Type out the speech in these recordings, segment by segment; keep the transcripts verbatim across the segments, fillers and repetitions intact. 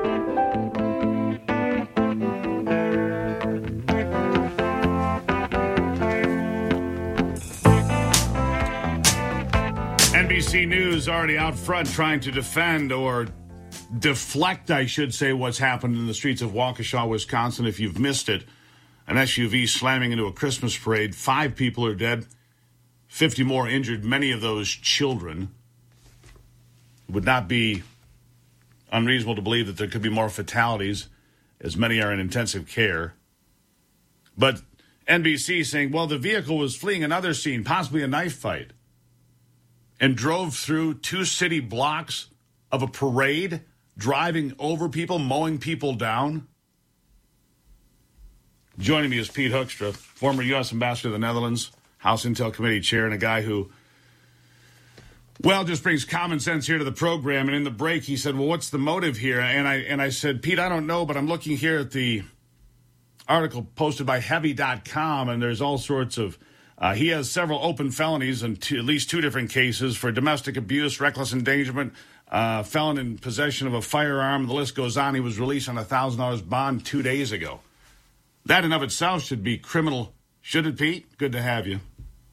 N B C News already out front trying to defend or deflect, I should say, what's happened in the streets of Waukesha, Wisconsin. If you've missed it, an S U V slamming into a Christmas parade. Five people are dead, fifty more injured, many of those children. It would not be unreasonable to believe that there could be more fatalities, as many are in intensive care. But N B C saying, well, the vehicle was fleeing another scene, possibly a knife fight, and drove through two city blocks of a parade, driving over people, mowing people down. Joining me is Pete Hoekstra, former U S ambassador to the Netherlands, House Intel Committee chair, and a guy who, well, just brings common sense here to the program. And in the break, he said, well, what's the motive here? And I and I said, Pete, I don't know, but I'm looking here at the article posted by Heavy dot com, and there's all sorts of Uh, he has several open felonies in two, at least two different cases for domestic abuse, reckless endangerment, uh, felon in possession of a firearm. The list goes on. He was released on a one thousand dollars bond two days ago. That in of itself should be criminal. Should it, Pete? Good to have you.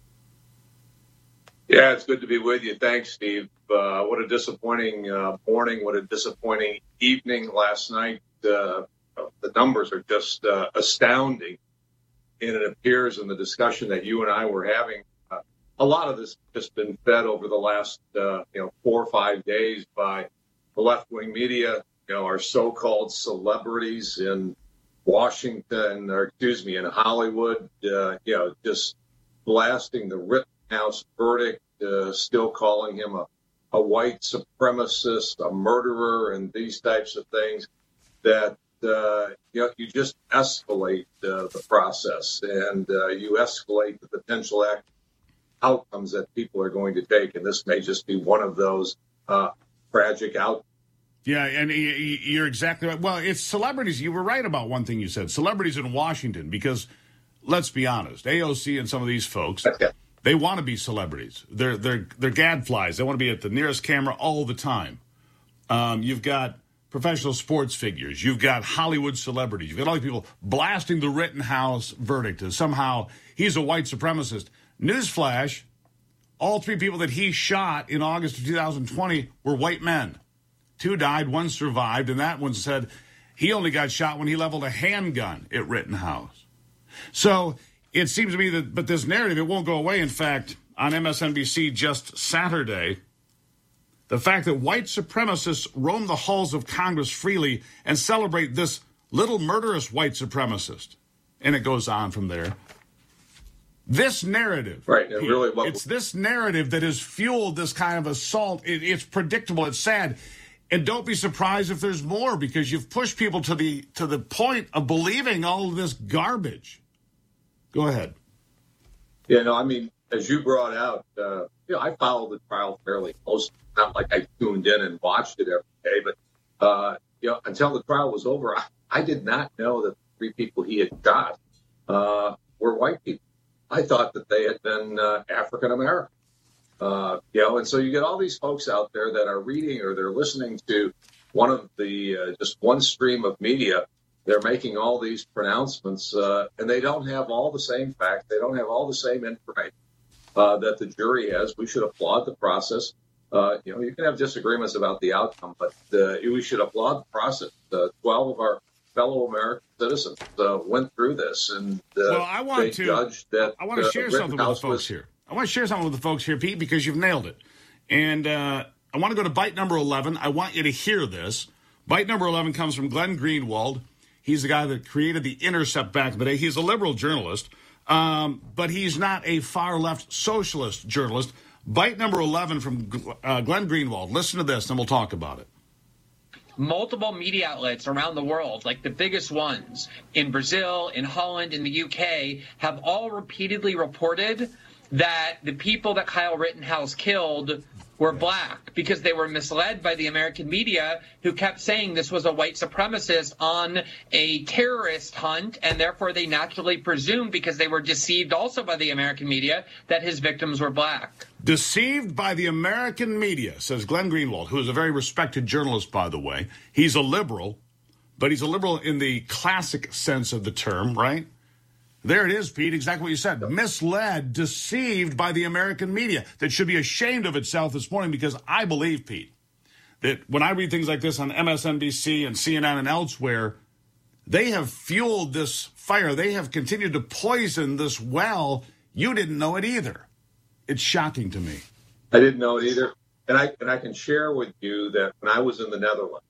Yeah, it's good to be with you. Thanks, Steve. Uh, what a disappointing uh, morning. What a disappointing evening last night. Uh, the numbers are just uh, astounding. And it appears in the discussion that you and I were having, uh, a lot of this has just been fed over the last, uh, you know, four or five days by the left-wing media, you know, our so-called celebrities in Washington, or excuse me, in Hollywood, uh, you know, just blasting the Rittenhouse verdict, uh, still calling him a, a white supremacist, a murderer, and these types of things that, Uh, you know, you just escalate uh, the process, and uh, you escalate the potential act outcomes that people are going to take, and this may just be one of those uh, tragic outcomes. Yeah, and you're exactly right. Well, it's celebrities. You were right about one thing you said. Celebrities in Washington, because let's be honest, A O C and some of these folks, okay, they want to be celebrities. They're they're they're gadflies. They want to be at the nearest camera all the time. Um, you've got professional sports figures. You've got Hollywood celebrities. You've got all these people blasting the Rittenhouse verdict as somehow he's a white supremacist. Newsflash, all three people that he shot in August of two thousand twenty were white men. Two died, one survived, and that one said he only got shot when he leveled a handgun at Rittenhouse. So it seems to me that, but this narrative, it won't go away. In fact, on M S N B C just Saturday, the fact that white supremacists roam the halls of Congress freely and celebrate this little murderous white supremacist. And it goes on from there. This narrative, right, it really, what, it's this narrative that has fueled this kind of assault. It, it's predictable. It's sad. And don't be surprised if there's more, because you've pushed people to the to the point of believing all of this garbage. Go ahead. Yeah, no, I mean, as you brought out, uh, you know, I followed the trial fairly closely. Not like I tuned in and watched it every day, but uh, you know, until the trial was over, I, I did not know that the three people he had shot uh, were white people. I thought that they had been uh, African American. Uh, you know, and so you get all these folks out there that are reading or they're listening to one of the uh, just one stream of media. They're making all these pronouncements, uh, and they don't have all the same facts. They don't have all the same information uh, that the jury has. We should applaud the process. Uh, you know, you can have disagreements about the outcome, but uh, we should applaud the process. Uh, Twelve of our fellow American citizens uh, went through this, and uh, well, I want they to, judged that. I want to share uh, something with the folks was, here. I want to share something with the folks here, Pete, because you've nailed it. And uh, I want to go to bite number eleven. I want you to hear this. Bite number eleven comes from Glenn Greenwald. He's the guy that created The Intercept back in the day. He's a liberal journalist, um, but he's not a far-left socialist journalist. Bite number eleven from uh, Glenn Greenwald. Listen to this, and we'll talk about it. Multiple media outlets around the world, like the biggest ones in Brazil, in Holland, in the U K, have all repeatedly reported that the people that Kyle Rittenhouse killed were black because they were misled by the American media, who kept saying this was a white supremacist on a terrorist hunt, and therefore they naturally presumed, because they were deceived also by the American media, that his victims were black. Deceived by the American media, says Glenn Greenwald, who is a very respected journalist, by the way. He's a liberal, but he's a liberal in the classic sense of the term, right? There it is, Pete, exactly what you said. Misled, deceived by the American media that should be ashamed of itself this morning, because I believe, Pete, that when I read things like this on M S N B C and C N N and elsewhere, they have fueled this fire. They have continued to poison this well. You didn't know it either. It's shocking to me. I didn't know it either. And I, and I can share with you that when I was in the Netherlands,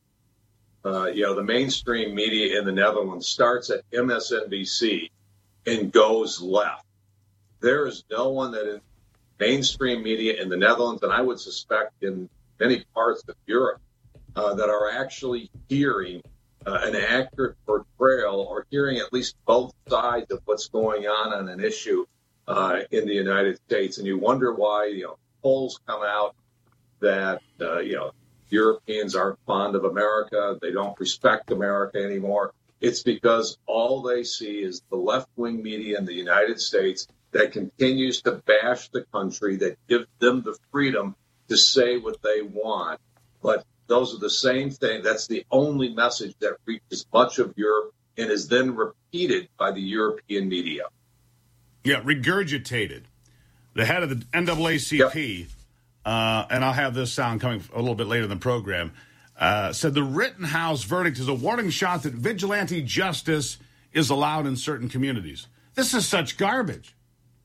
uh, you know, the mainstream media in the Netherlands starts at M S N B C and goes left. There is no one that in mainstream media in the Netherlands, and I would suspect in many parts of Europe, uh, that are actually hearing uh, an accurate portrayal or hearing at least both sides of what's going on on an issue uh, in the United States. And you wonder why, you know, polls come out that, uh, you know, Europeans aren't fond of America. They don't respect America anymore. It's because all they see is the left-wing media in the United States that continues to bash the country, that gives them the freedom to say what they want. But those are the same thing. That's the only message that reaches much of Europe and is then repeated by the European media. Yeah, regurgitated. The head of the N double A C P, yep. uh, and I'll have this sound coming a little bit later in the program, Uh, said the Rittenhouse verdict is a warning shot that vigilante justice is allowed in certain communities. This is such garbage.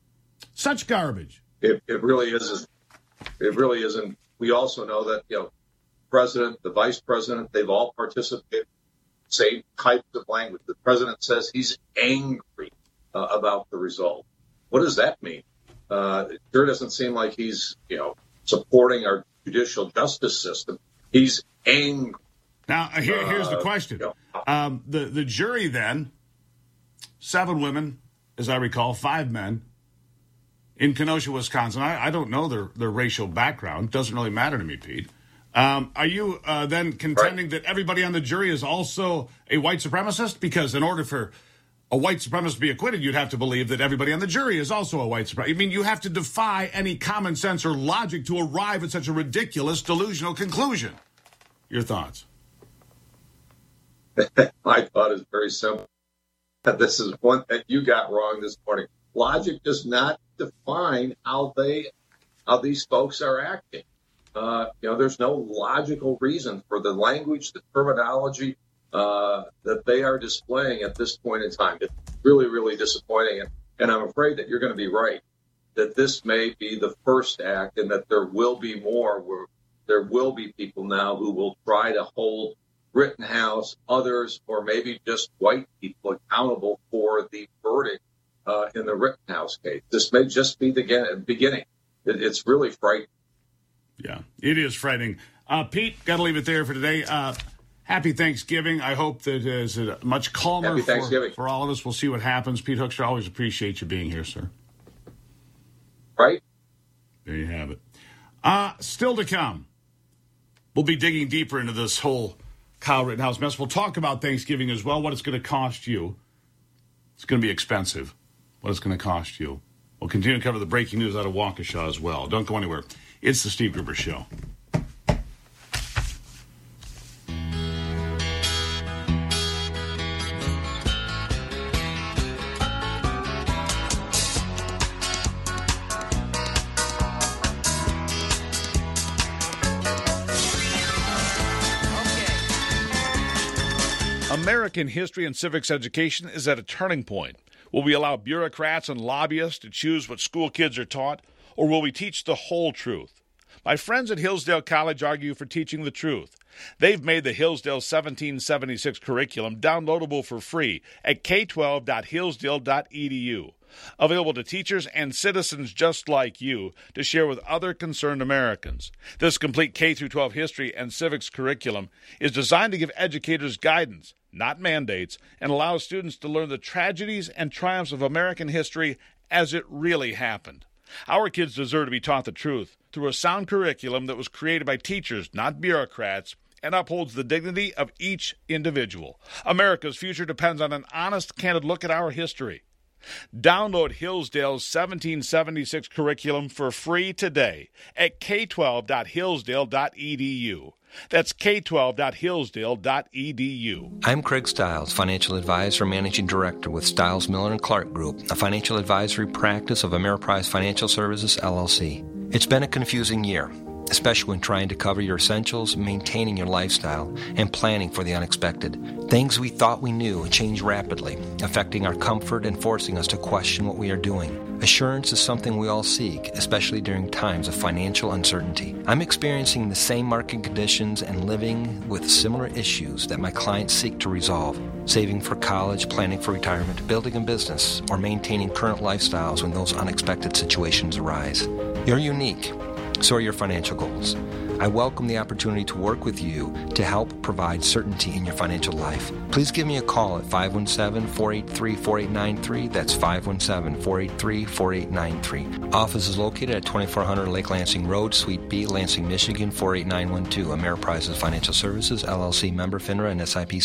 Such garbage. It, it really isn't. It really isn't. We also know that, you know, president, the vice president, they've all participated in the same types of language. The president says he's angry uh, about the result. What does that mean? Uh, it sure doesn't seem like he's, you know, supporting our judicial justice system. He's angry. Now, here, here's the question. Um, the, the jury then, seven women, as I recall, five men, in Kenosha, Wisconsin. I, I don't know their, their racial background. Doesn't really matter to me, Pete. Um, are you uh, then contending right. that everybody on the jury is also a white supremacist? Because in order for a white supremacist to be acquitted, you'd have to believe that everybody on the jury is also a white supremacist. I mean, you have to defy any common sense or logic to arrive at such a ridiculous, delusional conclusion. Your thoughts? My thought is very simple. This is one that you got wrong this morning. Logic does not define how they, how these folks are acting. Uh, you know, there's no logical reason for the language, the terminology uh, that they are displaying at this point in time. It's really, really disappointing. And, and I'm afraid that you're going to be right, that this may be the first act and that there will be more where there will be people now who will try to hold Rittenhouse, others, or maybe just white people accountable for the verdict uh, in the Rittenhouse case. This may just be the beginning. It, it's really frightening. Yeah, it is frightening. Uh, Pete, got to leave it there for today. Uh, happy Thanksgiving. I hope that it's much calmer for, for all of us. We'll see what happens. Pete Hoekstra, always appreciate you being here, sir. Right. There you have it. Uh, still to come. We'll be digging deeper into this whole Kyle Rittenhouse mess. We'll talk about Thanksgiving as well, what it's going to cost you. It's going to be expensive, what it's going to cost you. We'll continue to cover the breaking news out of Waukesha as well. Don't go anywhere. It's the Steve Gruber Show. American history and civics education is at a turning point. Will we allow bureaucrats and lobbyists to choose what school kids are taught, or will we teach the whole truth? My friends at Hillsdale College argue for teaching the truth. They've made the Hillsdale seventeen seventy-six curriculum downloadable for free at k twelve dot hillsdale dot e d u. Available to teachers and citizens just like you to share with other concerned Americans. This complete K through twelve history and civics curriculum is designed to give educators guidance, not mandates, and allows students to learn the tragedies and triumphs of American history as it really happened. Our kids deserve to be taught the truth through a sound curriculum that was created by teachers, not bureaucrats, and upholds the dignity of each individual. America's future depends on an honest, candid look at our history. Download Hillsdale's seventeen seventy-six curriculum for free today at k twelve dot hillsdale dot e d u. That's k twelve dot hillsdale dot e d u. I'm Craig Stiles, Financial Advisor and Managing Director with Stiles, Miller and Clark Group, a financial advisory practice of Ameriprise Financial Services, L L C. It's been a confusing year, especially when trying to cover your essentials, maintaining your lifestyle, and planning for the unexpected. Things we thought we knew change rapidly, affecting our comfort and forcing us to question what we are doing. Assurance is something we all seek, especially during times of financial uncertainty. I'm experiencing the same market conditions and living with similar issues that my clients seek to resolve. Saving for college, planning for retirement, building a business, or maintaining current lifestyles when those unexpected situations arise. You're unique. So are your financial goals. I welcome the opportunity to work with you to help provide certainty in your financial life. Please give me a call at five one seven, four eight three, four eight nine three. That's five one seven, four eight three, four eight nine three. Office is located at twenty-four hundred Lake Lansing Road, Suite B, Lansing, Michigan, four eight nine one two. Ameriprise's Financial Services, L L C, member FINRA and S I P C.